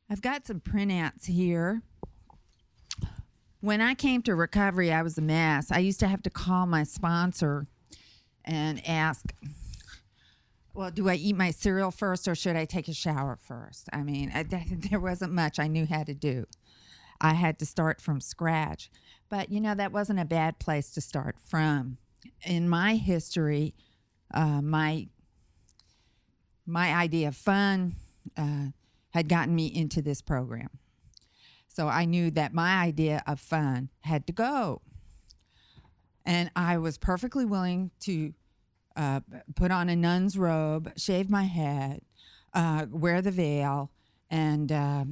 I've got some printouts here. When I came to recovery, I was a mess. I used to have to call my sponsor and ask, well, do I eat my cereal first or should I take a shower first? I mean, there wasn't much I knew how to do. I had to start from scratch. But, that wasn't a bad place to start from. In my history, my idea of fun had gotten me into this program. So I knew that my idea of fun had to go. And I was perfectly willing to put on a nun's robe, shave my head, wear the veil, and,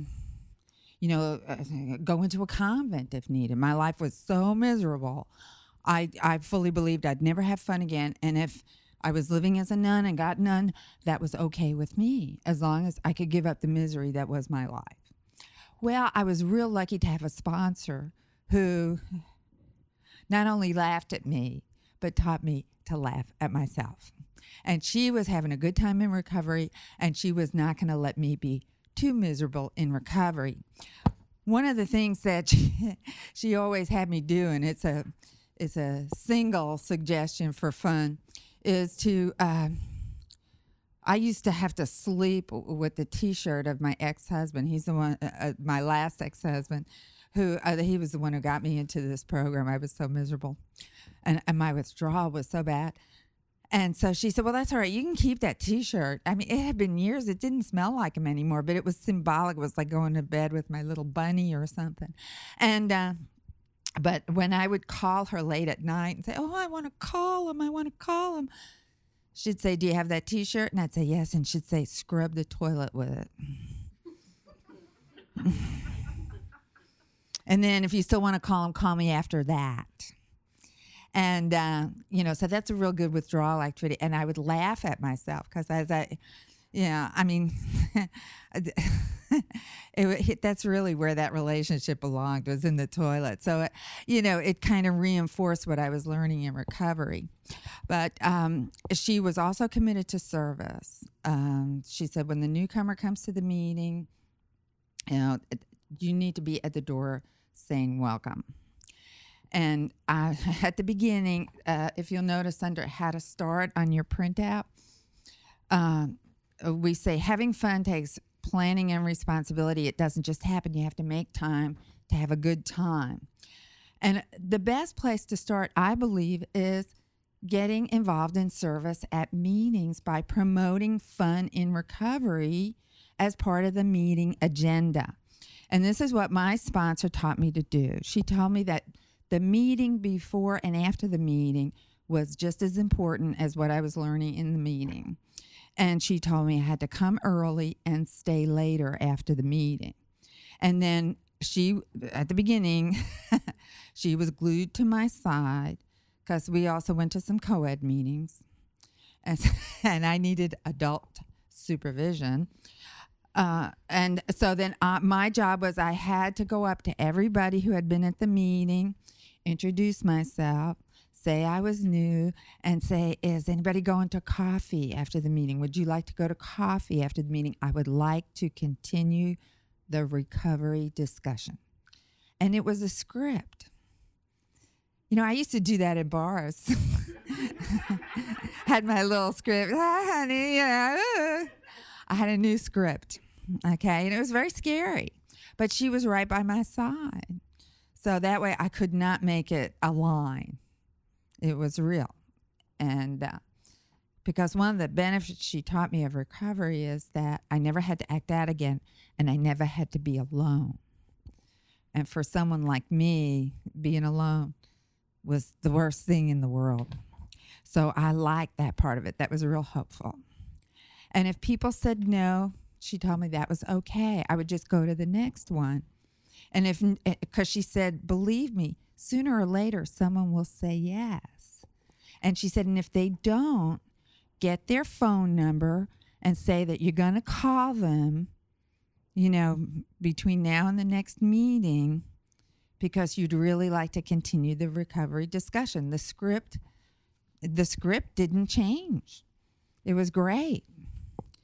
go into a convent if needed. My life was so miserable. I fully believed I'd never have fun again. And if I was living as a nun and got none, that was okay with me, as long as I could give up the misery that was my life. Well, I was real lucky to have a sponsor who not only laughed at me, but taught me to laugh at myself. And she was having a good time in recovery, and she was not going to let me be too miserable in recovery. One of the things that she always had me do, and it's a single suggestion for fun, is to I used to have to sleep with the T-shirt of my ex-husband. He's the one, my last ex-husband, who he was the one who got me into this program. I was so miserable, and my withdrawal was so bad. And so she said, well, that's all right. You can keep that T-shirt. I mean, it had been years. It didn't smell like him anymore, but it was symbolic. It was like going to bed with my little bunny or something. And but when I would call her late at night and say, oh, I want to call him, she'd say, do you have that T-shirt? And I'd say, yes. And she'd say, scrub the toilet with it. And then if you still want to call him, call me after that. And, so that's a real good withdrawal activity. And I would laugh at myself because that's really where that relationship belonged, was in the toilet. So, it kind of reinforced what I was learning in recovery. But she was also committed to service. She said, when the newcomer comes to the meeting, you need to be at the door saying welcome. And at the beginning, if you'll notice under how to start on your printout, we say having fun takes planning and responsibility. It doesn't just happen. You have to make time to have a good time. And the best place to start, I believe, is getting involved in service at meetings by promoting fun in recovery as part of the meeting agenda. And this is what my sponsor taught me to do. She told me that the meeting before and after the meeting was just as important as what I was learning in the meeting. And she told me I had to come early and stay later after the meeting. And then at the beginning, she was glued to my side because we also went to some co-ed meetings. And I needed adult supervision. And so then my job was I had to go up to everybody who had been at the meeting, introduce myself, say I was new, and say, is anybody going to coffee after the meeting? Would you like to go to coffee after the meeting? I would like to continue the recovery discussion. And it was a script. I used to do that at bars. Had my little script. Honey, I had a new script. Okay, and it was very scary. But she was right by my side. So that way I could not make it a line. It was real. And because one of the benefits she taught me of recovery is that I never had to act out again, and I never had to be alone. And for someone like me, being alone was the worst thing in the world. So I liked that part of it. That was real hopeful. And if people said no, she told me that was okay. I would just go to the next one. And because she said, believe me, sooner or later, someone will say yes. And she said, and if they don't, get their phone number and say that you're going to call them, between now and the next meeting, because you'd really like to continue the recovery discussion. The script didn't change. It was great.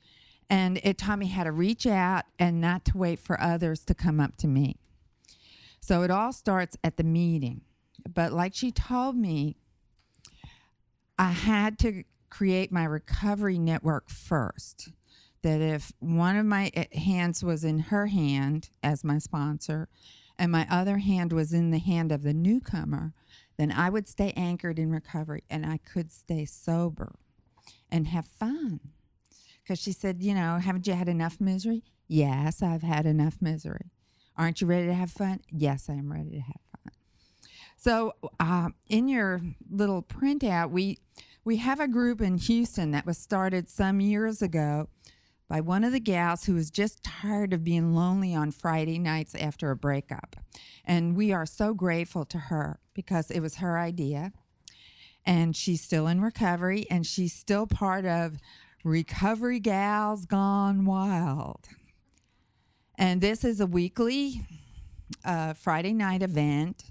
And it taught me how to reach out and not to wait for others to come up to me. So it all starts at the meeting. But like she told me, I had to create my recovery network first. That if one of my hands was in her hand as my sponsor and my other hand was in the hand of the newcomer, then I would stay anchored in recovery and I could stay sober and have fun. Because she said, haven't you had enough misery? Yes, I've had enough misery. Aren't you ready to have fun? Yes, I am ready to have fun. So in your little printout, we have a group in Houston that was started some years ago by one of the gals who was just tired of being lonely on Friday nights after a breakup. And we are so grateful to her because it was her idea. And she's still in recovery, and she's still part of Recovery Gals Gone Wild. And this is a weekly Friday night event.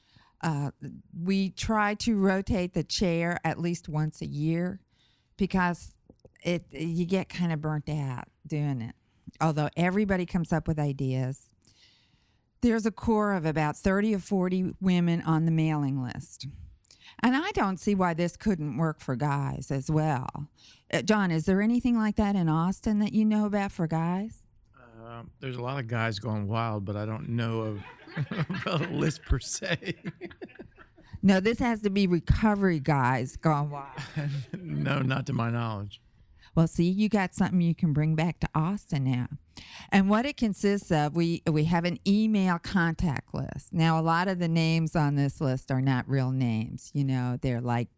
We try to rotate the chair at least once a year because you get kind of burnt out doing it. Although everybody comes up with ideas. There's a core of about 30 or 40 women on the mailing list. And I don't see why this couldn't work for guys as well. John, is there anything like that in Austin that you know about for guys? There's a lot of guys going wild, but I don't know of a list per se. No, this has to be recovery guys gone wild. No, not to my knowledge. Well, see, you got something you can bring back to Austin now. And what it consists of, we have an email contact list. Now, a lot of the names on this list are not real names. They're like,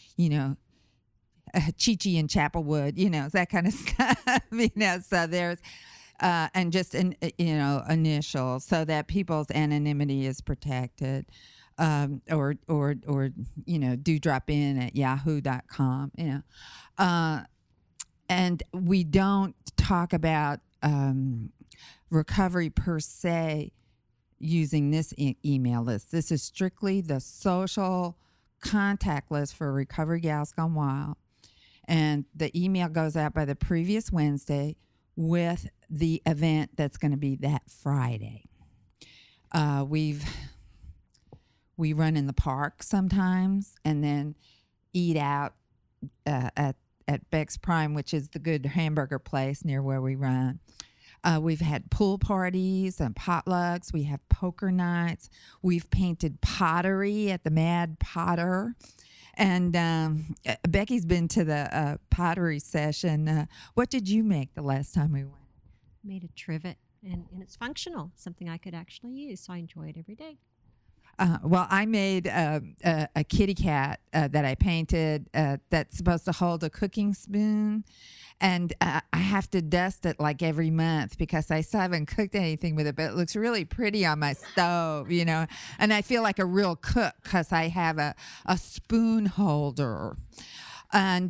Chi-Chi and Chapelwood, that kind of stuff. So there's, and just, initials so that people's anonymity is protected. Or do drop in at yahoo.com, and we don't talk about recovery per se using this email list. This is strictly the social contact list for Recovery Gals Gone Wild. And the email goes out by the previous Wednesday with the event that's going to be that Friday. We run in the park sometimes and then eat out at Beck's Prime, which is the good hamburger place near where we run. We've had pool parties and potlucks. We have poker nights. We've painted pottery at the Mad Potter. And Becky's been to the pottery session. What did you make the last time we went? Made a trivet, and it's functional, something I could actually use, so I enjoy it every day. Well, I made a kitty cat that I painted that's supposed to hold a cooking spoon. And I have to dust it like every month because I still haven't cooked anything with it, but it looks really pretty on my stove, And I feel like a real cook because I have a spoon holder. And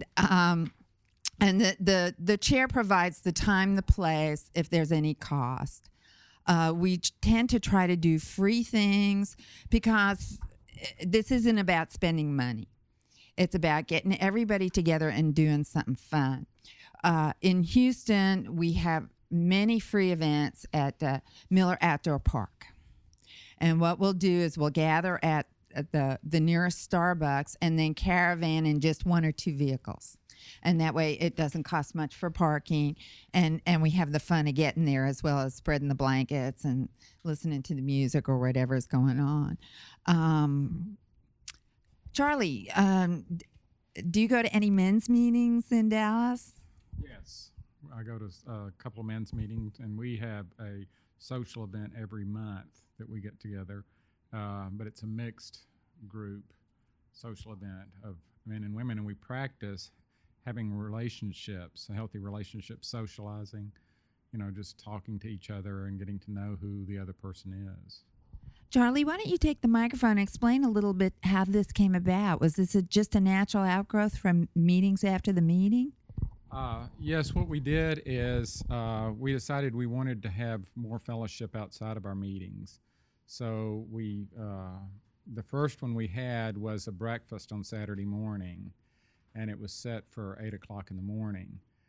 the chair provides the time, the place, if there's any cost. We tend to try to do free things because this isn't about spending money. It's about getting everybody together and doing something fun. In Houston, we have many free events at Miller Outdoor Park. And what we'll do is we'll gather at the nearest Starbucks and then caravan in just one or two vehicles. And that way it doesn't cost much for parking, and we have the fun of getting there as well as spreading the blankets and listening to the music or whatever is going on. Charlie, do you go to any men's meetings in Dallas? Yes, I go to a couple of men's meetings, and we have a social event every month that we get together, but it's a mixed group social event of men and women, and we practice having relationships, healthy relationships, socializing, just talking to each other and getting to know who the other person is. Charlie, why don't you take the microphone and explain a little bit how this came about? Was this just a natural outgrowth from meetings after the meeting? Yes, what we did is we decided we wanted to have more fellowship outside of our meetings. So the first one we had was a breakfast on Saturday morning, and it was set for 8 o'clock in the morning.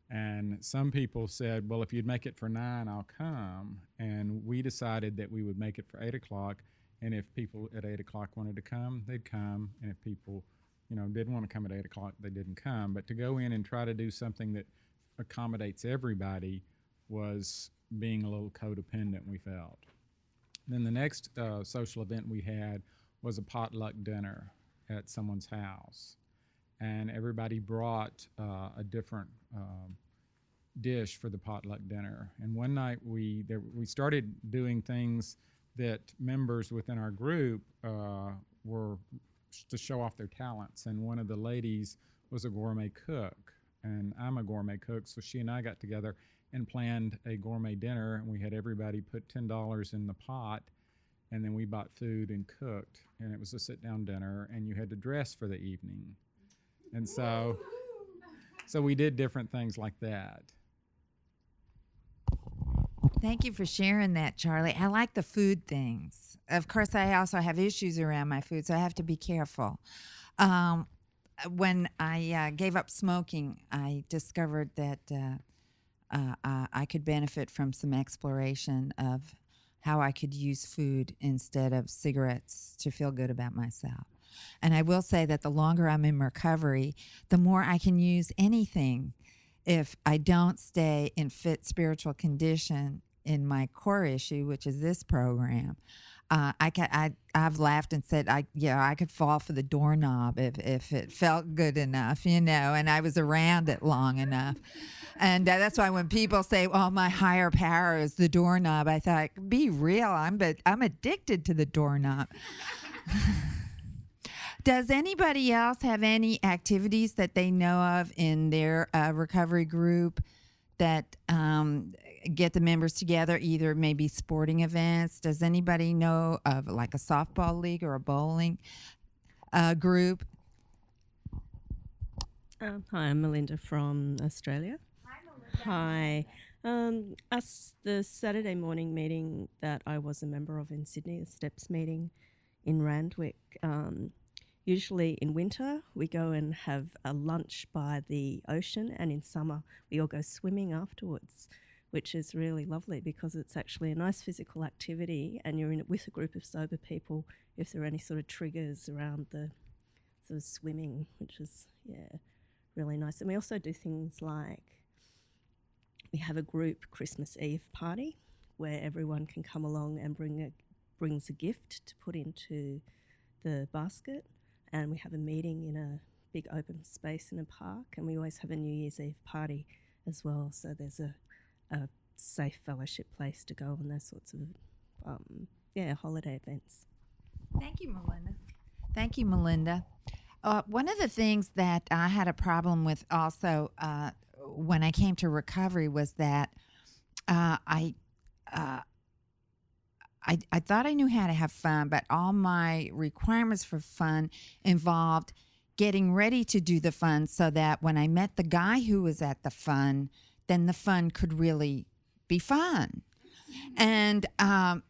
And some people said, well, if you'd make it for 9, I'll come. And we decided that we would make it for 8 o'clock. And if people at 8 o'clock wanted to come, they'd come. And if people, didn't want to come at 8 o'clock, they didn't come. But to go in and try to do something that accommodates everybody was being a little codependent, we felt. Then the next social event we had was a potluck dinner at someone's house. And everybody brought a different dish for the potluck dinner. And one night we started doing things that members within our group were to show off their talents. And one of the ladies was a gourmet cook, and I'm a gourmet cook, so she and I got together and planned a gourmet dinner, and we had everybody put $10 in the pot, and then we bought food and cooked, and it was a sit-down dinner, and you had to dress for the evening. And so we did different things like that. Thank you for sharing that, Charlie. I like the food things. Of course, I also have issues around my food, so I have to be careful. When I gave up smoking, I discovered that I could benefit from some exploration of how I could use food instead of cigarettes to feel good about myself. And I will say that the longer I'm in recovery, the more I can use anything if I don't stay in fit spiritual condition in my core issue, which is this program. I've laughed and said, I could fall for the doorknob if it felt good enough, and I was around it long enough. And that's why when people say, "Oh, my higher power is the doorknob," I thought, be real, I'm addicted to the doorknob. Does anybody else have any activities that they know of in their recovery group that get the members together, either maybe sporting events? Does anybody know of like a softball league or a bowling group? Hi, I'm Melinda from Australia. Hi. The Saturday morning meeting that I was a member of in Sydney, the STEPS meeting in Randwick, usually in winter, we go and have a lunch by the ocean, and in summer, we all go swimming afterwards, which is really lovely because it's actually a nice physical activity, and you're in it with a group of sober people if there are any sort of triggers around the sort of swimming, which is, really nice. And we also do things like we have a group Christmas Eve party where everyone can come along and brings a gift to put into the basket. And we have a meeting in a big open space in a park, and we always have a New Year's Eve party as well. So there's a safe fellowship place to go on those sorts of, holiday events. Thank you, Melinda. Thank you, Melinda. One of the things that I had a problem with also when I came to recovery was that I thought I knew how to have fun, but all my requirements for fun involved getting ready to do the fun so that when I met the guy who was at the fun, then the fun could really be fun. And I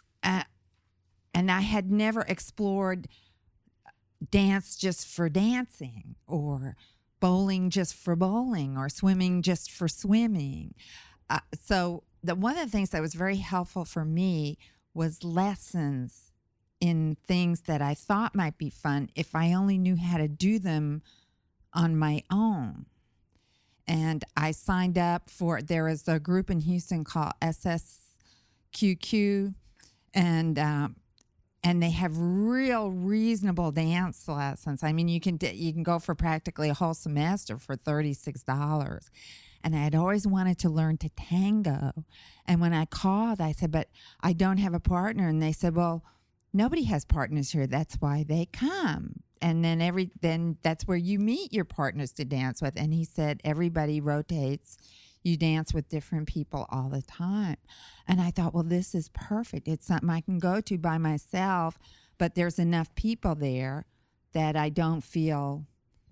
had never explored dance just for dancing, or bowling just for bowling, or swimming just for swimming. So one of the things that was very helpful for me was lessons in things that I thought might be fun if I only knew how to do them on my own. And I signed up there is a group in Houston called SSQQ, and they have real reasonable dance lessons. I mean, you can go for practically a whole semester for $36. And I had always wanted to learn to tango. And when I called, I said, but I don't have a partner. And they said, well, nobody has partners here. That's why they come. And then that's where you meet your partners to dance with. And he said, everybody rotates. You dance with different people all the time. And I thought, well, this is perfect. It's something I can go to by myself, but there's enough people there that I don't feel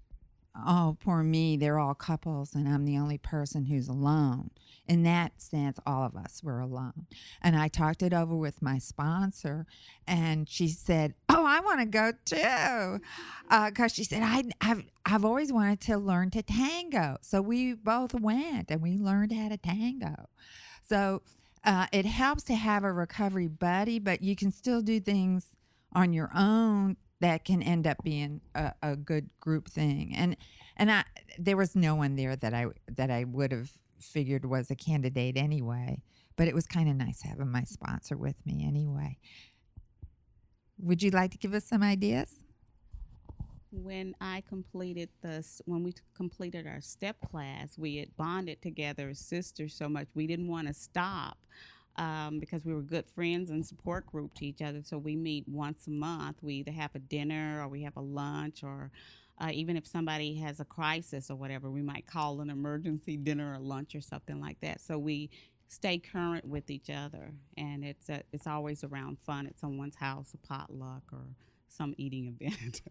oh, poor me, they're all couples and I'm the only person who's alone. In that sense, all of us were alone. And I talked it over with my sponsor, and she said, oh, I want to go too. Because she said, I've always wanted to learn to tango. So we both went and we learned how to tango. So it helps to have a recovery buddy, but you can still do things on your own that can end up being a good group thing. And there was no one there that I would have figured was a candidate anyway, but it was kind of nice having my sponsor with me anyway. Would you like to give us some ideas? When we completed our step class, we had bonded together as sisters so much we didn't want to stop. Because we were good friends and support group to each other. So we meet once a month. We either have a dinner or we have a lunch, or even if somebody has a crisis or whatever, we might call an emergency dinner or lunch or something like that. So we stay current with each other, and it's always around fun at someone's house, a potluck or some eating event.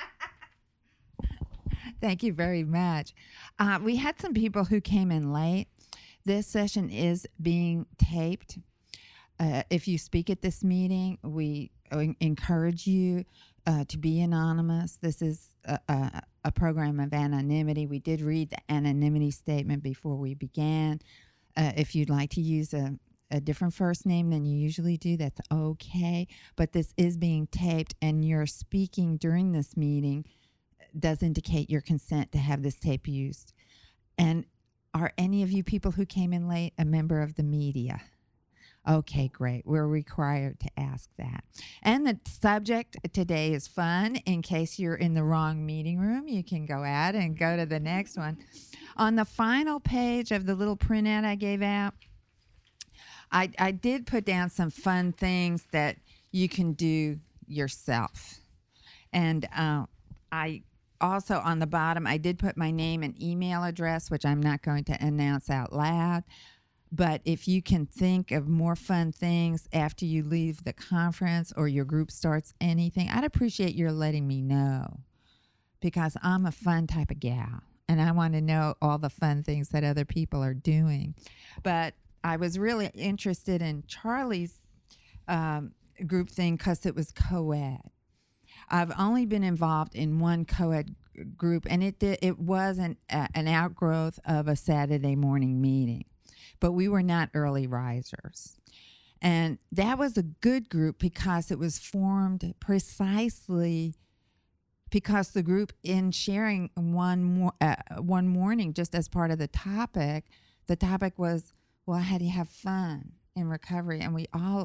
Thank you very much. We had some people who came in late. This session is being taped. If you speak at this meeting, we encourage you to be anonymous. This is a program of anonymity. We did read the anonymity statement before we began. If you'd like to use a different first name than you usually do, that's okay. But this is being taped, and your speaking during this meeting does indicate your consent to have this tape used. And are any of you people who came in late a member of the media? Okay, great. We're required to ask that. And the subject today is fun. In case you're in the wrong meeting room, you can go out and go to the next one. On the final page of the little printout I gave out, I did put down some fun things that you can do yourself. And I also, on the bottom, I did put my name and email address, which I'm not going to announce out loud. But if you can think of more fun things after you leave the conference or your group starts anything, I'd appreciate your letting me know, because I'm a fun type of gal, and I want to know all the fun things that other people are doing. But I was really interested in Charlie's group thing because it was co-ed. I've only been involved in one co-ed group, and it was an outgrowth of a Saturday morning meeting, but we were not early risers. And that was a good group because it was formed precisely because the group, in sharing one morning just as part of the topic was, well, how do you have fun in recovery? And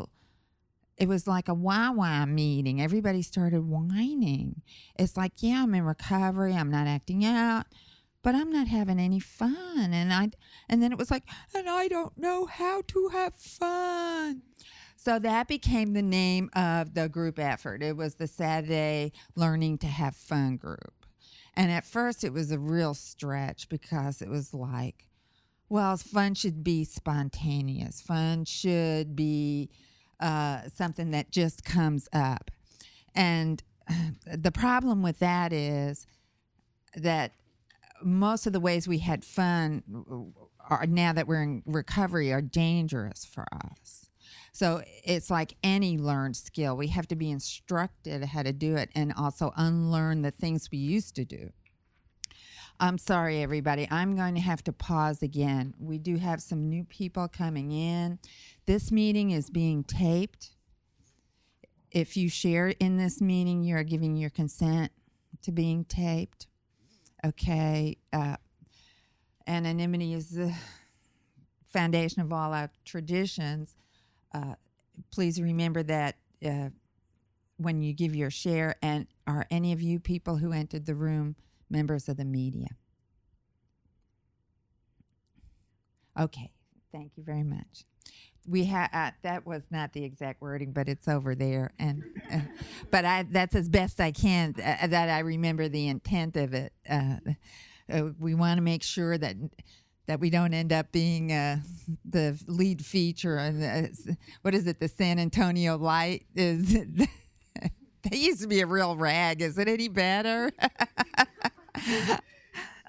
it was like a wah-wah meeting. Everybody started whining. It's like, yeah, I'm in recovery. I'm not acting out, but I'm not having any fun. And then it was like, and I don't know how to have fun. So that became the name of the group effort. It was the Saturday Learning to Have Fun group. And at first it was a real stretch because it was like, well, fun should be spontaneous. Fun should be something that just comes up. And the problem with that is that most of the ways we had fun are, now that we're in recovery, are dangerous for us. So it's like any learned skill. We have to be instructed how to do it and also unlearn the things we used to do. I'm sorry, everybody. I'm going to have to pause again. We do have some new people coming in. This meeting is being taped. If you share in this meeting, you are giving your consent to being taped. Okay. Anonymity is the foundation of all our traditions. Please remember that when you give your share. And are any of you people who entered the room members of the media? Okay, thank you very much. We that was not the exact wording, but it's over there, and but that's as best I can that I remember the intent of it. We want to make sure that we don't end up being the lead feature on what is it? The San Antonio Light is. They used to be a real rag. Is it any better?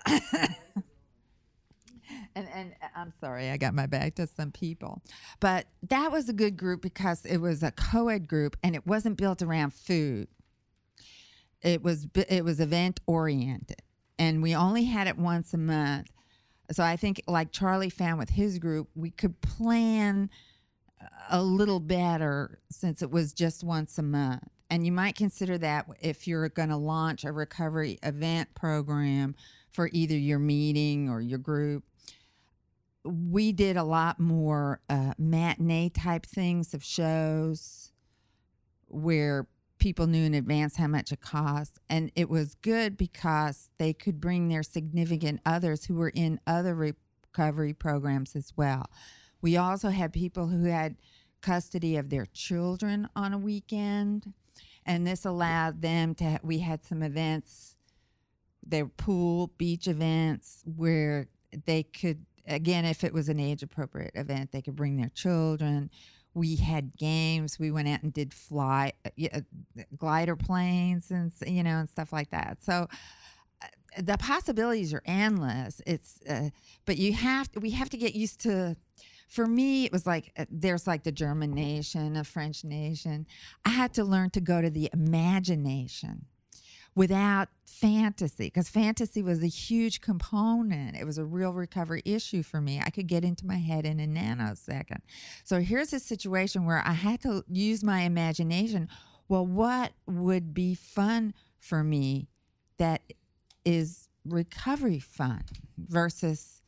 And I'm sorry, I got my back to some people. But that was a good group because it was a co-ed group and it wasn't built around food. It was event oriented, and we only had it once a month. So I think, like Charlie found with his group, we could plan a little better since it was just once a month. And you might consider that if you're going to launch a recovery event program for either your meeting or your group. We did a lot more matinee type things of shows where people knew in advance how much it cost. And it was good because they could bring their significant others who were in other recovery programs as well. We also had people who had custody of their children on a weekend. And this allowed them to, we had some events, they were pool, beach events where they could, again, if it was an age appropriate event, they could bring their children. We had games. We went out and did glider planes and, and stuff like that. So the possibilities are endless. It's, but we have to get used to. For me, it was like there's like the German nation, a French nation. I had to learn to go to the imagination without fantasy, because fantasy was a huge component. It was a real recovery issue for me. I could get into my head in a nanosecond. So here's a situation where I had to use my imagination. Well, what would be fun for me that is recovery fun versus,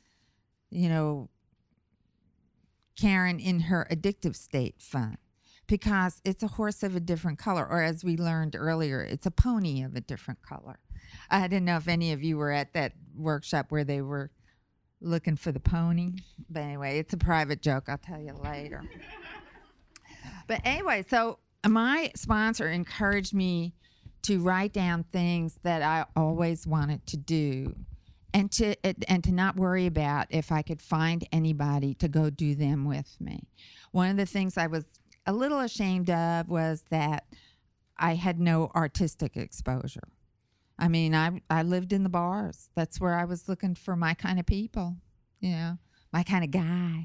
Karen in her addictive state fun, because it's a horse of a different color, or as we learned earlier, it's a pony of a different color. I didn't know if any of you were at that workshop where they were looking for the pony, but anyway, it's a private joke. I'll tell you later. But anyway, so my sponsor encouraged me to write down things that I always wanted to do, and to not worry about if I could find anybody to go do them with me. One of the things I was a little ashamed of was that I had no artistic exposure. I mean, I lived in the bars. That's where I was looking for my kind of people, my kind of guy.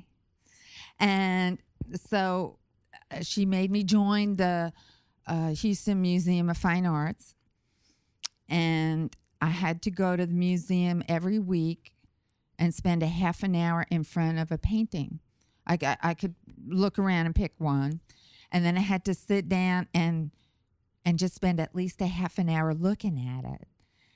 And so she made me join the Houston Museum of Fine Arts, and I had to go to the museum every week and spend a half an hour in front of a painting. I could look around and pick one, and then I had to sit down and just spend at least a half an hour looking at it,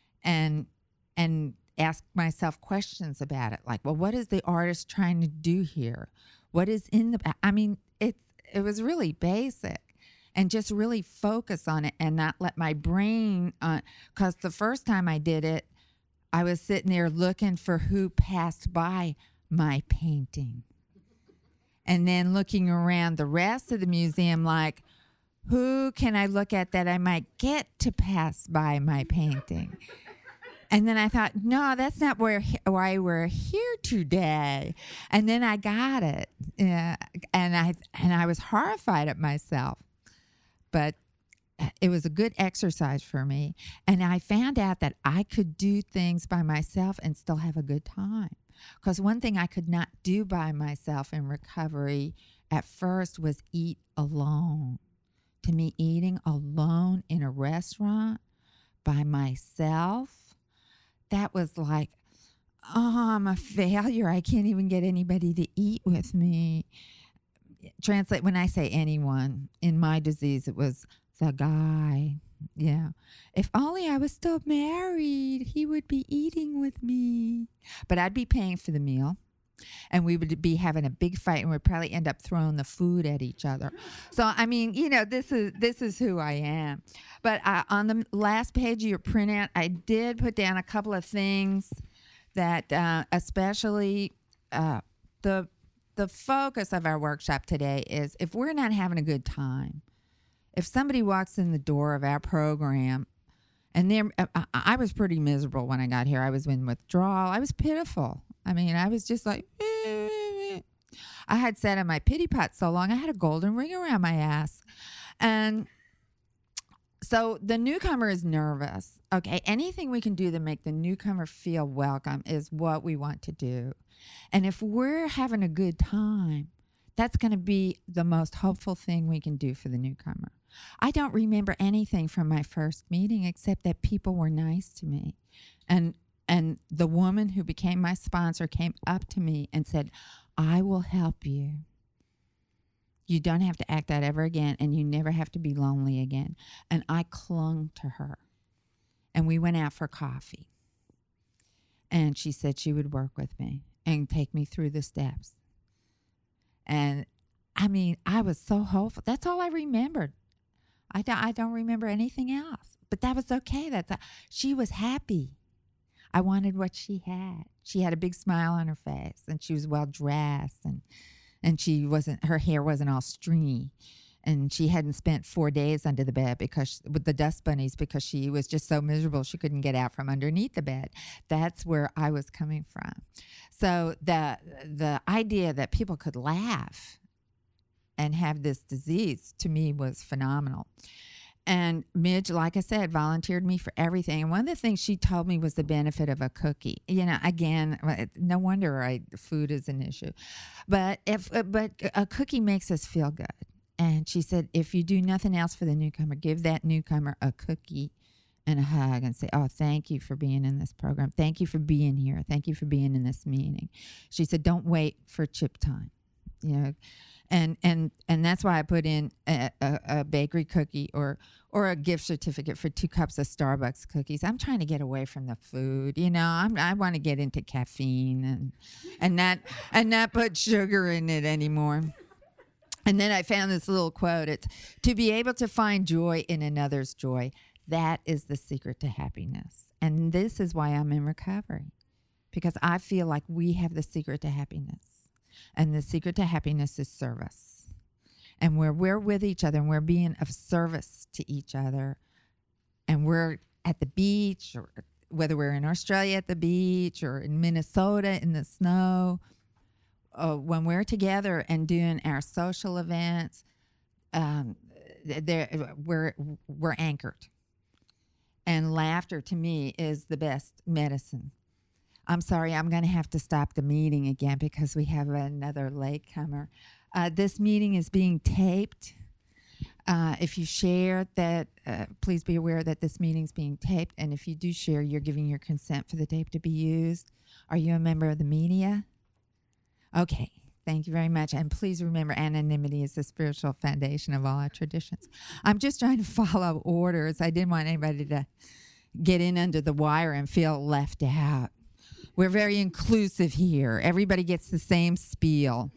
and ask myself questions about it, like, well, what is the artist trying to do here? What is in the? I mean, it was really basic. And just really focus on it and not let my brain, because the first time I did it, I was sitting there looking for who passed by my painting. And then looking around the rest of the museum like, who can I look at that I might get to pass by my painting? And then I thought, no, that's not why we're here today. And then I got it. And I was horrified at myself. But it was a good exercise for me. And I found out that I could do things by myself and still have a good time. Because one thing I could not do by myself in recovery at first was eat alone. To me, eating alone in a restaurant by myself, that was like, oh, I'm a failure. I can't even get anybody to eat with me. Translate, when I say anyone, in my disease, it was the guy. Yeah. If only I was still married, he would be eating with me. But I'd be paying for the meal, and we would be having a big fight, and we'd probably end up throwing the food at each other. So, I mean, this is who I am. But on the last page of your printout, I did put down a couple of things that especially the focus of our workshop today is, if we're not having a good time, if somebody walks in the door of our program, and I was pretty miserable when I got here. I was in withdrawal. I was pitiful. I mean, I was just like, I had sat in my pity pot so long, I had a golden ring around my ass. And So the newcomer is nervous. Okay, anything we can do to make the newcomer feel welcome is what we want to do. And if we're having a good time, that's going to be the most hopeful thing we can do for the newcomer. I don't remember anything from my first meeting except that people were nice to me. And the woman who became my sponsor came up to me and said, "I will help you. You don't have to act out ever again, and you never have to be lonely again." And I clung to her. And we went out for coffee. And she said she would work with me and take me through the steps. And, I mean, I was so hopeful. That's all I remembered. I don't remember anything else. But that was okay. She was happy. I wanted what she had. She had a big smile on her face, and she was well dressed, and her hair wasn't all stringy, and she hadn't spent 4 days under the bed with the dust bunnies because she was just so miserable she couldn't get out from underneath the bed. That's where I was coming from. So the idea that people could laugh and have this disease to me was phenomenal. And Midge, like I said, volunteered me for everything. And one of the things she told me was the benefit of a cookie. You know, again, no wonder food is an issue. But a cookie makes us feel good. And she said, if you do nothing else for the newcomer, give that newcomer a cookie and a hug and say, "Oh, thank you for being in this program. Thank you for being here. Thank you for being in this meeting." She said, "Don't wait for chip time." You know, and that's why I put in a bakery cookie or a gift certificate for 2 cups of Starbucks cookies. I'm trying to get away from the food. You know, I want to get into caffeine and not put sugar in it anymore. And then I found this little quote. It's, "To be able to find joy in another's joy, that is the secret to happiness." And this is why I'm in recovery, because I feel like we have the secret to happiness. And the secret to happiness is service. And where we're with each other and we're being of service to each other, and we're at the beach, or whether we're in Australia at the beach or in Minnesota in the snow, when we're together and doing our social events, we're anchored. And laughter, to me, is the best medicine. I'm sorry, I'm going to have to stop the meeting again because we have another latecomer. This meeting is being taped. If you share that, please be aware that this meeting is being taped. And if you do share, you're giving your consent for the tape to be used. Are you a member of the media? Okay, thank you very much. And please remember, anonymity is the spiritual foundation of all our traditions. I'm just trying to follow orders. I didn't want anybody to get in under the wire and feel left out. We're very inclusive here. Everybody gets the same spiel.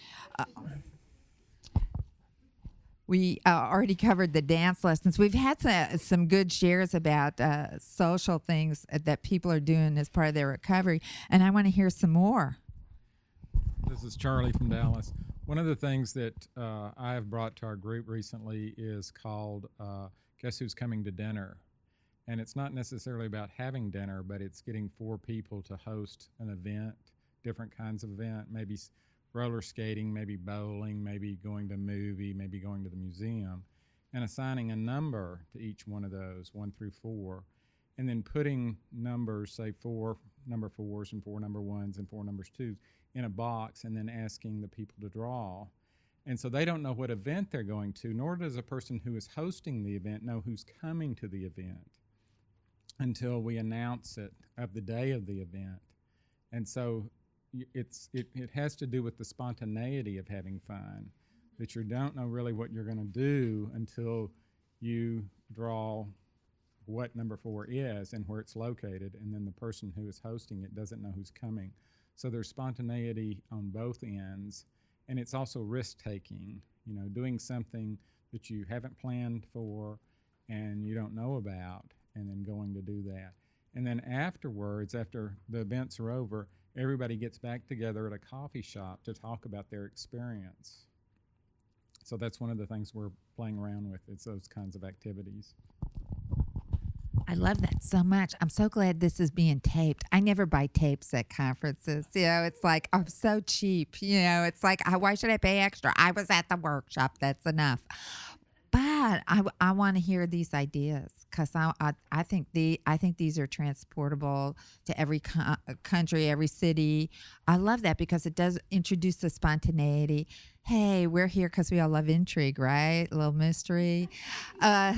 We already covered the dance lessons. We've had some good shares about social things that people are doing as part of their recovery, and I want to hear some more. This is Charlie from Dallas. One of the things that I have brought to our group recently is called Guess Who's Coming to Dinner? And it's not necessarily about having dinner, but it's getting 4 people to host an event, different kinds of event, maybe roller skating, maybe bowling, maybe going to a movie, maybe going to the museum, and assigning a number to each one of those, 1 through 4, and then putting numbers, say 4 number 4s and 4 number 1s and 4 numbers 2s in a box, and then asking the people to draw. And so they don't know what event they're going to, nor does a person who is hosting the event know who's coming to the event until we announce it of the day of the event. And so it has to do with the spontaneity of having fun, that you don't know really what you're going to do until you draw what number 4 is and where it's located, and then the person who is hosting it doesn't know who's coming. So there's spontaneity on both ends, and it's also risk-taking, you know, doing something that you haven't planned for and you don't know about, and then going to do that. And then afterwards, after the events are over, everybody gets back together at a coffee shop to talk about their experience. So that's one of the things we're playing around with, is those kinds of activities. I love that so much. I'm so glad this is being taped. I never buy tapes at conferences. You know, it's like, I'm so cheap. You know, it's like, why should I pay extra? I was at the workshop. That's enough. But I want to hear these ideas because I think these are transportable to every country, every city. I love that because it does introduce the spontaneity. Hey, we're here because we all love intrigue, right? A little mystery. But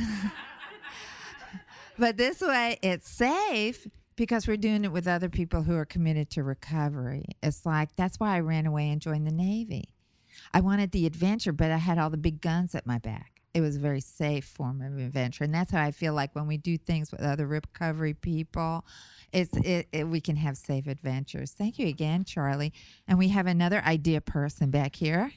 this way, it's safe because we're doing it with other people who are committed to recovery. It's like that's why I ran away and joined the Navy. I wanted the adventure, but I had all the big guns at my back. It was a very safe form of adventure. And that's how I feel like when we do things with other recovery people, we can have safe adventures. Thank you again, Charlie. And we have another idea person back here.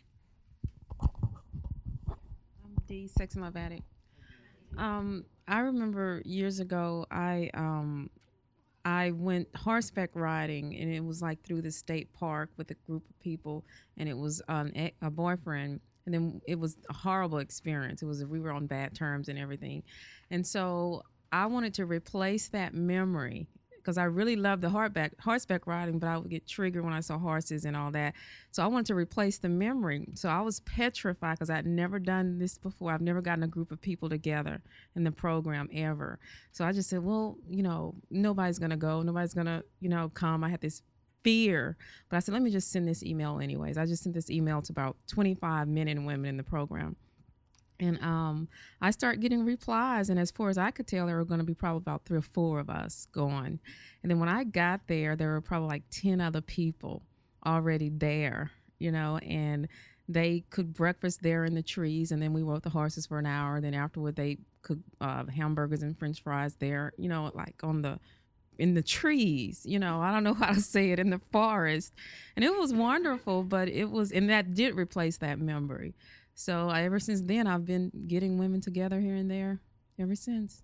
I'm Dee, sex and love addict. I remember years ago, I went horseback riding, and it was like through the state park with a group of people, and it was a boyfriend. And then it was a horrible experience. We were on bad terms and everything. And so I wanted to replace that memory because I really loved the horseback riding, but I would get triggered when I saw horses and all that. So I wanted to replace the memory. So I was petrified because I'd never done this before. I've never gotten a group of people together in the program ever. So I just said, well, nobody's going to go. Nobody's going to, come. I had this fear, but I said, let me just send this email anyways. I just sent this email to about 25 men and women in the program. And I started getting replies, and as far as I could tell, there were going to be probably about 3 or 4 of us going. And then when I got there were probably like 10 other people already there, and they cooked breakfast there in the trees, and then we rode the horses for an hour. Then afterward, they cooked hamburgers and French fries there, like in the trees, I don't know how to say it, in the forest. And it was wonderful, but and that did replace that memory. So ever since then, I've been getting women together here and there ever since.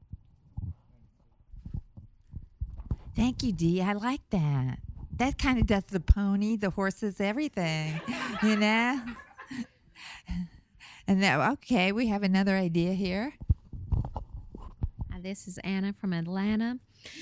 Thank you, Dee. I like that. That kind of does the pony, the horses, everything, And okay, we have another idea here. This is Anna from Atlanta.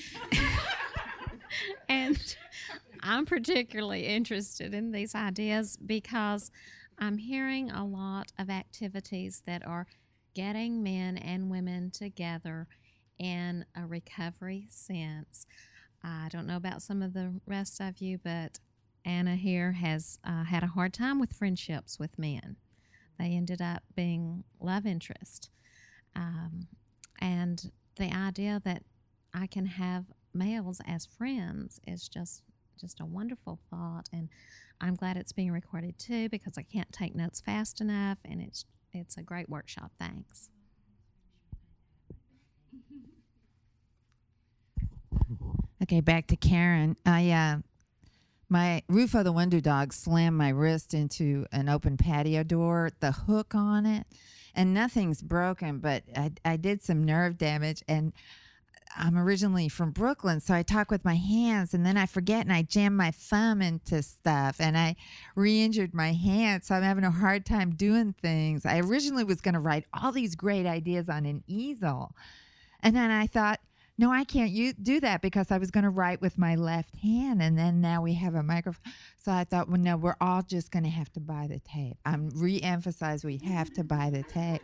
And I'm particularly interested in these ideas because I'm hearing a lot of activities that are getting men and women together in a recovery sense. I don't know about some of the rest of you, but Anna here has had a hard time with friendships with men. They ended up being love interest. And the idea that I can have males as friends is just a wonderful thought, and I'm glad it's being recorded too because I can't take notes fast enough, and it's a great workshop. Thanks. Okay, back to Karen. My Rufo the Wonder Dog slammed my wrist into an open patio door, the hook on it, and nothing's broken, but I did some nerve damage, and I'm originally from Brooklyn, so I talk with my hands, and then I forget, and I jam my thumb into stuff, and I re-injured my hand, so I'm having a hard time doing things. I originally was going to write all these great ideas on an easel, and then I thought, no, I can't do that because I was going to write with my left hand, and then now we have a microphone. So I thought, well, no, we're all just going to have to buy the tape. I'm re-emphasize we have to buy the tape.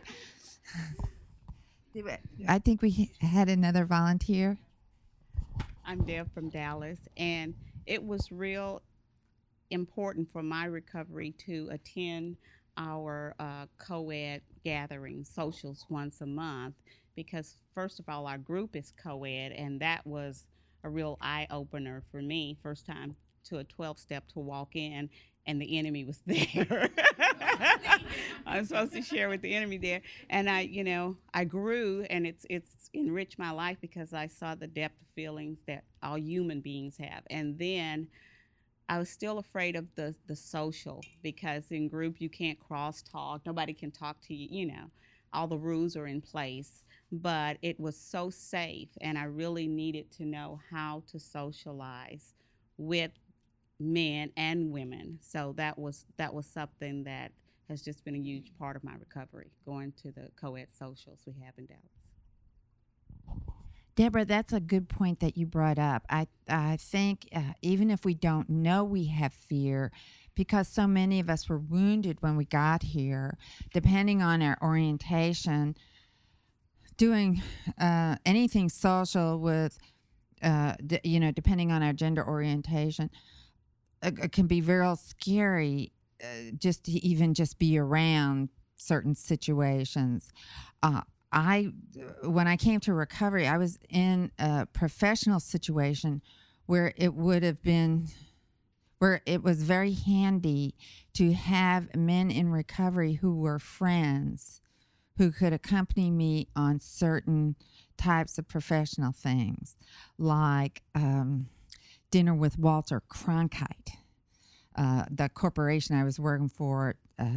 I think we had another volunteer. I'm Deb from Dallas, and it was real important for my recovery to attend our co-ed gatherings, socials once a month, because first of all, our group is co-ed, and that was a real eye-opener for me. First time to a 12-step to walk in, and the enemy was there. I'm supposed to share with the enemy there. And I grew, and it's enriched my life because I saw the depth of feelings that all human beings have. And then I was still afraid of the social, because in group you can't cross-talk. Nobody can talk to you, all the rules are in place. But it was so safe, and I really needed to know how to socialize with men and women. So that was something that has just been a huge part of my recovery, going to the co-ed socials we have in Dallas. Deborah, that's a good point that you brought up. I think even if we don't know we have fear, because so many of us were wounded when we got here, depending on our orientation, doing anything social with, depending on our gender orientation, it can be very scary just to even just be around certain situations. When I came to recovery, I was in a professional situation where it was very handy to have men in recovery who were friends, who could accompany me on certain types of professional things, like dinner with Walter Cronkite. The corporation I was working for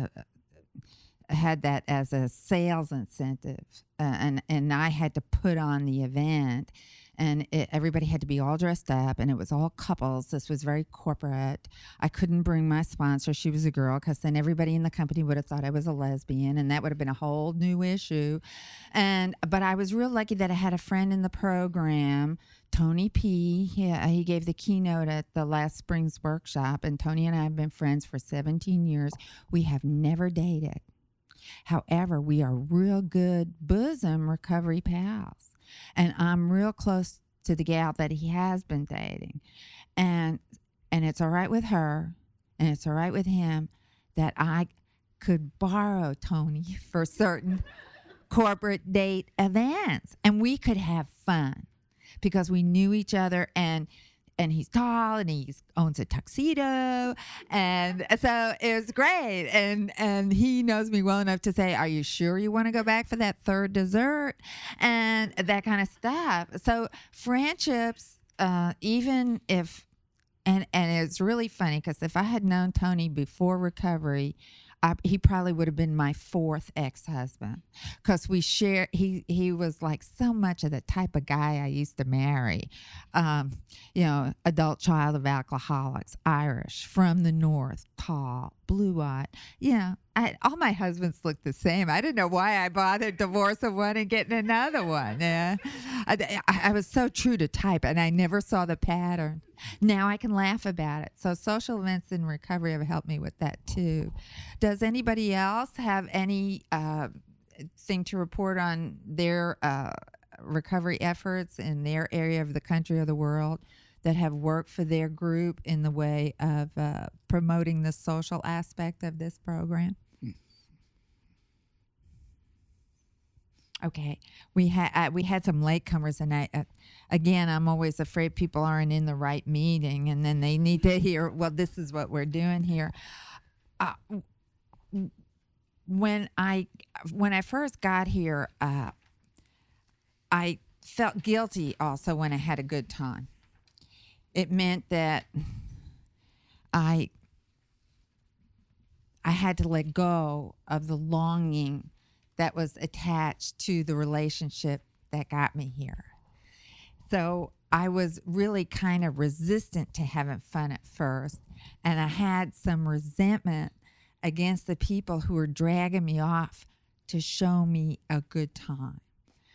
had that as a sales incentive, and I had to put on the event, and everybody had to be all dressed up, and it was all couples. This was very corporate. I couldn't bring my sponsor. She was a girl, because then everybody in the company would have thought I was a lesbian, and that would have been a whole new issue. But I was real lucky that I had a friend in the program, Tony P. He gave the keynote at the last spring's workshop, and Tony and I have been friends for 17 years. We have never dated. However, we are real good bosom recovery pals. And I'm real close to the gal that he has been dating. And it's all right with her, and it's all right with him that I could borrow Tony for certain corporate date events. And we could have fun because we knew each other, and he's tall, and he owns a tuxedo, and so it was great. And he knows me well enough to say, "Are you sure you want to go back for that third dessert?" and that kind of stuff. So friendships, even if, and it's really funny because if I had known Tony before recovery, he probably would have been my fourth ex-husband, because we share. He was like so much of the type of guy I used to marry. Adult child of alcoholics, Irish, from the north, tall, blue-eyed. All my husbands looked the same. I didn't know why I bothered divorcing one and getting another one. Yeah, I was so true to type, and I never saw the pattern. Now I can laugh about it. So social events in recovery have helped me with that too. Does anybody else have any thing to report on their recovery efforts in their area of the country or the world that have worked for their group in the way of promoting the social aspect of this program? Okay, we had some latecomers, and again, I'm always afraid people aren't in the right meeting, and then they need to hear, well, this is what we're doing here. When I first got here, I felt guilty also when I had a good time. It meant that I had to let go of the longing that was attached to the relationship that got me here. So I was really kind of resistant to having fun at first, and I had some resentment against the people who were dragging me off to show me a good time.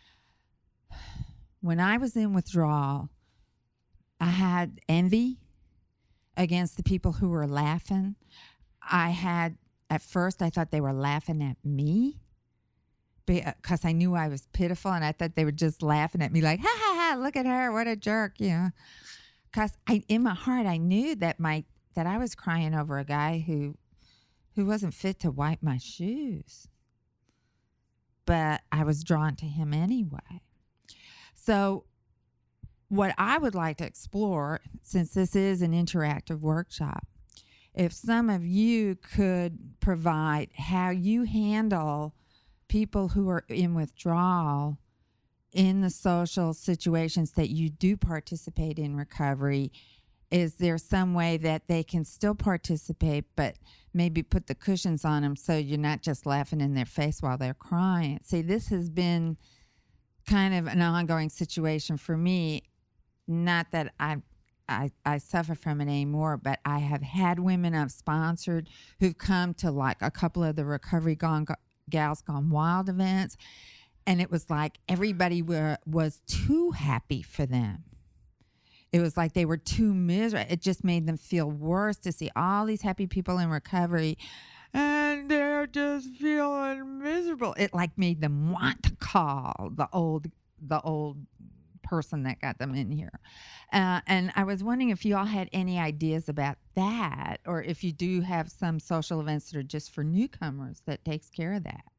When I was in withdrawal, I had envy against the people who were laughing. At first, I thought they were laughing at me, because I knew I was pitiful, and I thought they were just laughing at me like, ha, ha, ha, look at her, what a jerk, Because in my heart, I knew that I was crying over a guy who wasn't fit to wipe my shoes. But I was drawn to him anyway. So what I would like to explore, since this is an interactive workshop, if some of you could provide how you handle people who are in withdrawal in the social situations that you do participate in recovery. Is there some way that they can still participate, but maybe put the cushions on them so you're not just laughing in their face while they're crying? See, this has been kind of an ongoing situation for me. Not that I suffer from it anymore, but I have had women I've sponsored who've come to like a couple of the Recovery Gals Gone Wild events, and it was like everybody was too happy for them. it was like they were too miserable. It just made them feel worse to see all these happy people in recovery and they're just feeling miserable. It like made them want to call the old person that got them in here. And I was wondering if you all had any ideas about that, or if you do have some social events that are just for newcomers that takes care of that.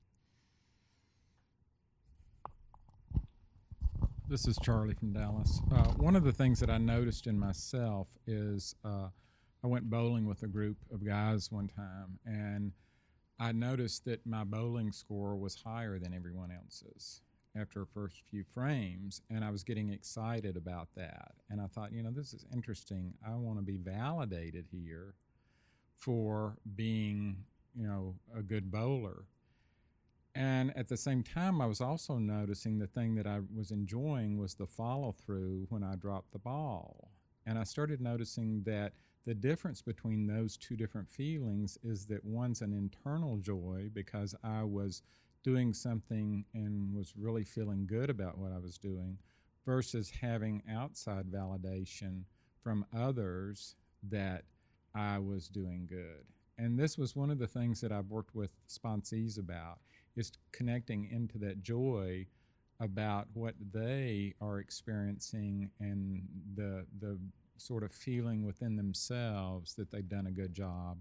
This is Charlie from Dallas. One of the things that I noticed in myself is I went bowling with a group of guys one time, and I noticed that my bowling score was higher than everyone else's after the first few frames, and I was getting excited about that. And I thought, this is interesting. I want to be validated here for being, a good bowler. And at the same time, I was also noticing the thing that I was enjoying was the follow-through when I dropped the ball. And I started noticing that the difference between those two different feelings is that one's an internal joy because I was doing something and was really feeling good about what I was doing, versus having outside validation from others that I was doing good. And this was one of the things that I've worked with sponsees about, is connecting into that joy about what they are experiencing and the sort of feeling within themselves that they've done a good job,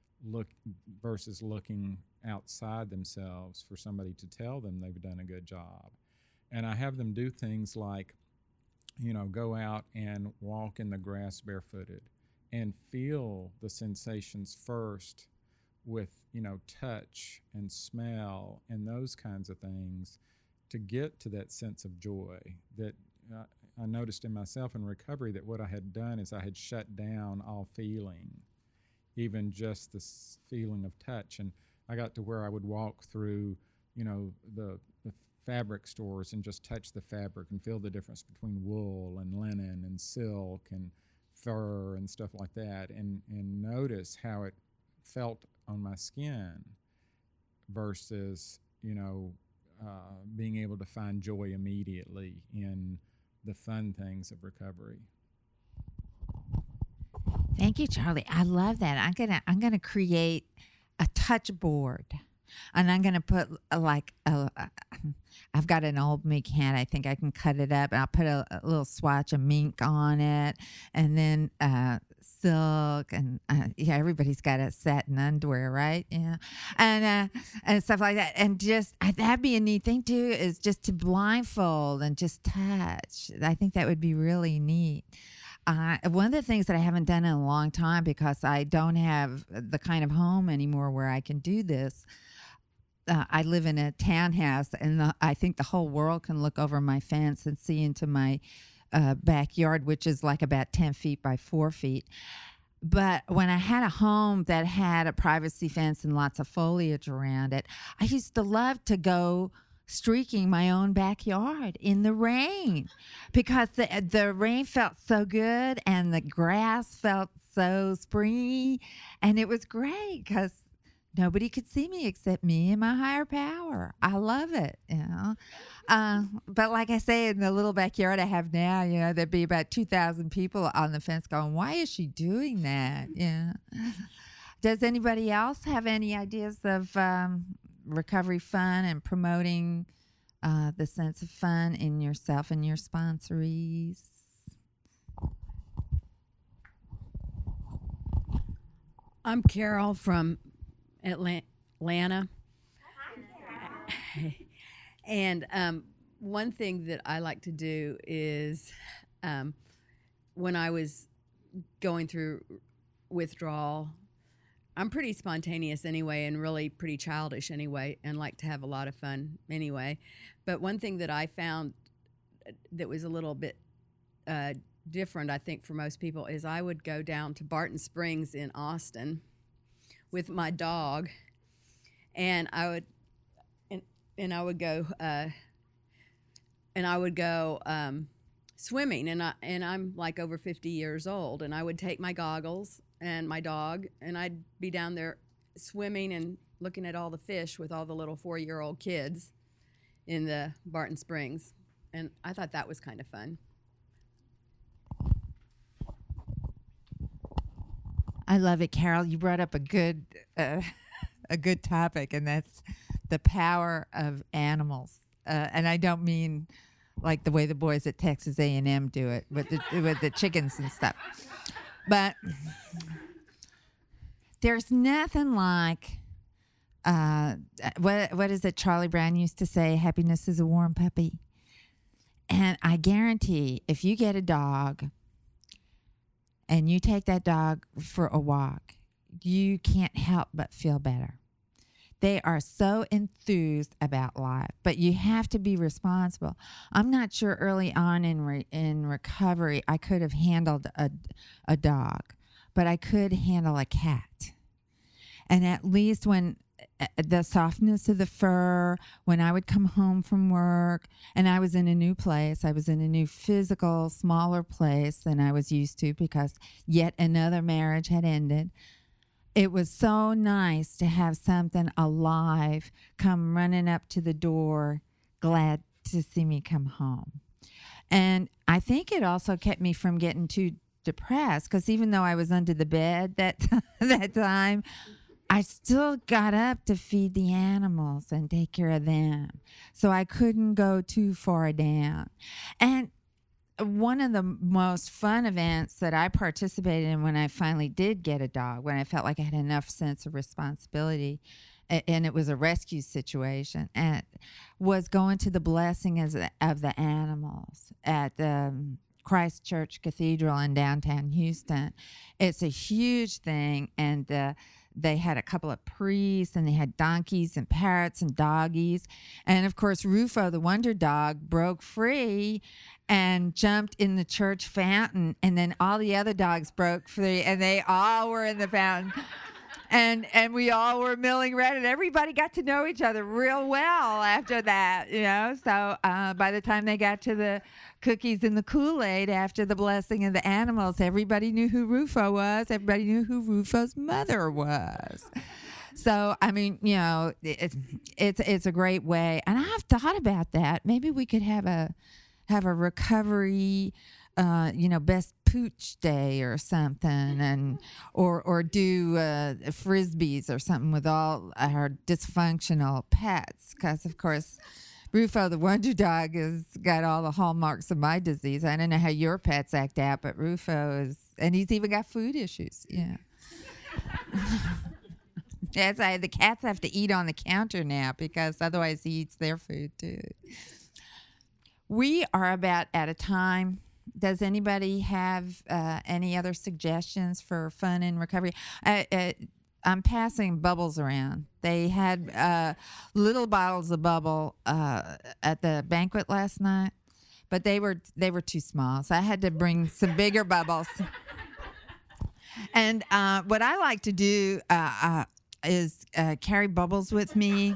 versus looking outside themselves for somebody to tell them they've done a good job. And I have them do things like, go out and walk in the grass barefooted and feel the sensations first with, touch and smell and those kinds of things to get to that sense of joy that I noticed in myself in recovery, that what I had done is I had shut down all feeling, even just the feeling of touch. And I got to where I would walk through, the fabric stores and just touch the fabric and feel the difference between wool and linen and silk and fur and stuff like that, and notice how it felt on my skin versus, being able to find joy immediately in the fun things of recovery. Thank you, Charlie. I love that. I'm gonna create a touch board, and I'm gonna put I've got an old mink hat. I think I can cut it up, and I'll put a little swatch of mink on it, and then silk, and everybody's got a satin underwear, right? Yeah, and stuff like that. And just that'd be a neat thing too, is just to blindfold and just touch. I think that would be really neat. One of the things that I haven't done in a long time, because I don't have the kind of home anymore where I can do this. I live in a townhouse, and I think the whole world can look over my fence and see into my backyard, which is like about 10 feet by 4 feet. But when I had a home that had a privacy fence and lots of foliage around it, I used to love to go streaking my own backyard in the rain, because the rain felt so good and the grass felt so springy, and it was great because nobody could see me except me and my higher power. I love it, But like I say, in the little backyard I have now, there'd be about 2,000 people on the fence going, "Why is she doing that?" Yeah. Does anybody else have any ideas of recovery fun and promoting the sense of fun in yourself and your sponsorees? I'm Carol from Atlanta. And one thing that I like to do is when I was going through withdrawal, I'm pretty spontaneous anyway, and really pretty childish anyway, and like to have a lot of fun anyway. But one thing that I found that was a little bit different, I think, for most people, is I would go down to Barton Springs in Austin with my dog, and I would go swimming, and I'm like over 50 years old, and I would take my goggles and my dog, and I'd be down there swimming and looking at all the fish with all the little 4-year-old kids in the Barton Springs, and I thought that was kind of fun. I love it, Carol. You brought up a good topic, and that's the power of animals. And I don't mean like the way the boys at Texas A&M do it with the chickens and stuff. But there's nothing like what is it Charlie Brown used to say? Happiness is a warm puppy. And I guarantee if you get a dog and you take that dog for a walk, you can't help but feel better. They are so enthused about life, but you have to be responsible. I'm not sure early on in recovery I could have handled a dog, but I could handle a cat. And at least when the softness of the fur, when I would come home from work and I was in a new place, I was in a new physical, smaller place than I was used to because yet another marriage had ended. It was so nice to have something alive come running up to the door, glad to see me come home. And I think it also kept me from getting too depressed because even though I was under the bed that time, I still got up to feed the animals and take care of them. So I couldn't go too far down. And one of the most fun events that I participated in when I finally did get a dog, when I felt like I had enough sense of responsibility, and it was a rescue situation, and was going to the blessing of the animals at the Christ Church Cathedral in downtown Houston. It's a huge thing, and they had a couple of priests, and they had donkeys and parrots and doggies. And, of course, Rufo, the wonder dog, broke free and jumped in the church fountain. And then all the other dogs broke free, and they all were in the fountain. And we all were milling around, and everybody got to know each other real well after that, you know. So by the time they got to the cookies and the Kool-Aid after the blessing of the animals, everybody knew who Rufo was. Everybody knew who Rufo's mother was. So, I mean, you know, it's a great way. And I've thought about that. Maybe we could have a recovery best pooch day or something, and or do frisbees or something with all our dysfunctional pets, because of course Rufo the wonder dog has got all the hallmarks of my disease. I don't know how your pets act out, but Rufo is, and he's even got food issues. Yeah. That's why the cats have to eat on the counter now, because otherwise he eats their food too. We are about out of time. Does anybody have any other suggestions for fun and recovery? I'm passing bubbles around. They had little bottles of bubble at the banquet last night, but they were too small, so I had to bring some bigger bubbles. And what I like to do is carry bubbles with me.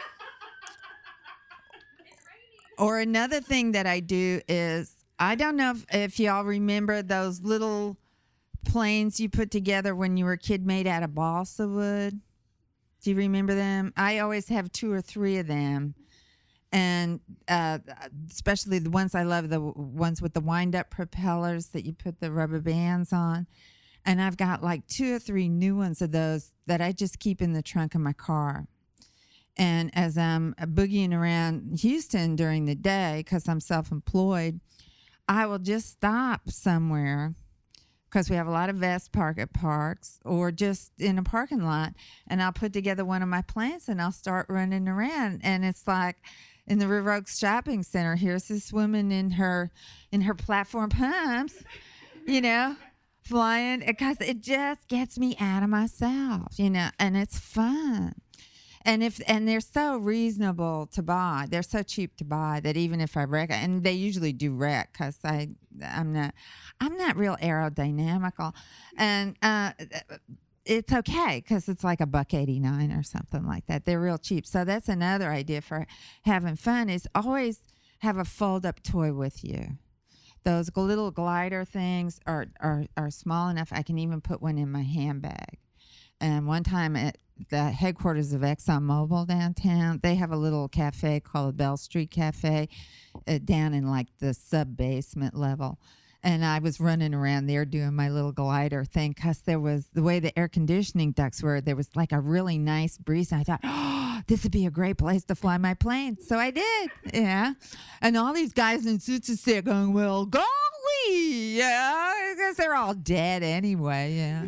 Or another thing that I do is, I don't know if y'all remember those little planes you put together when you were a kid made out of balsa wood. Do you remember them? I always have 2 or 3 of them. And especially the ones I love, the ones with the wind-up propellers that you put the rubber bands on. And I've got like 2 or 3 new ones of those that I just keep in the trunk of my car. And as I'm boogieing around Houston during the day, because I'm self-employed, I will just stop somewhere, because we have a lot of vest park at parks, or just in a parking lot, and I'll put together one of my plants and I'll start running around. And it's like in the River Oaks Shopping Center, here's this woman in her platform pumps, you know, flying, because it just gets me out of myself, you know, and it's fun. And they're so reasonable to buy, they're so cheap to buy, that even if I wreck, and they usually do wreck, because I'm not real aerodynamical, and it's okay, because it's like $1.89 or something like that. They're real cheap. So that's another idea for having fun, is always have a fold-up toy with you. Those little glider things are small enough I can even put one in my handbag. And one time at the headquarters of ExxonMobil downtown, they have a little cafe called Bell Street Cafe down in like the sub-basement level. And I was running around there doing my little glider thing because there was the way the air conditioning ducts were, there was like a really nice breeze. And I thought, oh, this would be a great place to fly my plane. So I did. Yeah. And all these guys in suits are there going, well, golly. Yeah. Because they're all dead anyway. Yeah.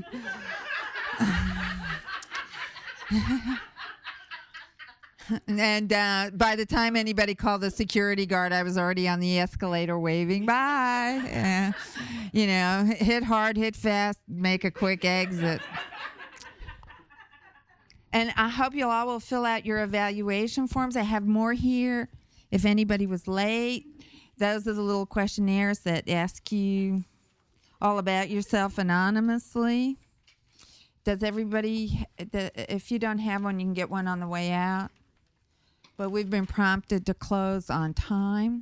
And by the time anybody called the security guard, I was already on the escalator waving bye. You know, hit hard, hit fast, make a quick exit. And I hope you all will fill out your evaluation forms. I have more here if anybody was late. Those are the little questionnaires that ask you all about yourself anonymously. Does everybody, if you don't have one, you can get one on the way out. But we've been prompted to close on time.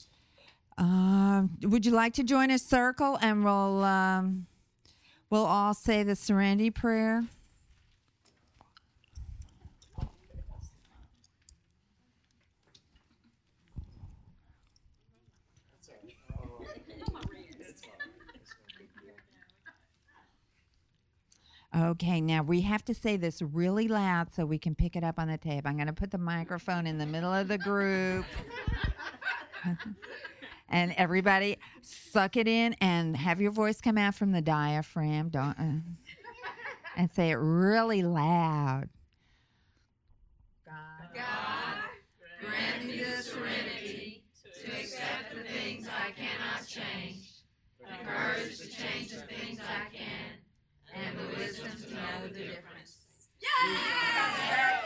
Would you like to join a circle and we'll all say the Serenity Prayer? Okay, now we have to say this really loud so we can pick it up on the tape. I'm going to put the microphone in the middle of the group. And everybody suck it in and have your voice come out from the diaphragm. Don't and say it really loud. God, grant me the serenity to accept the things I cannot change, the courage to change the things I can, and the wisdom to know the difference. Yay!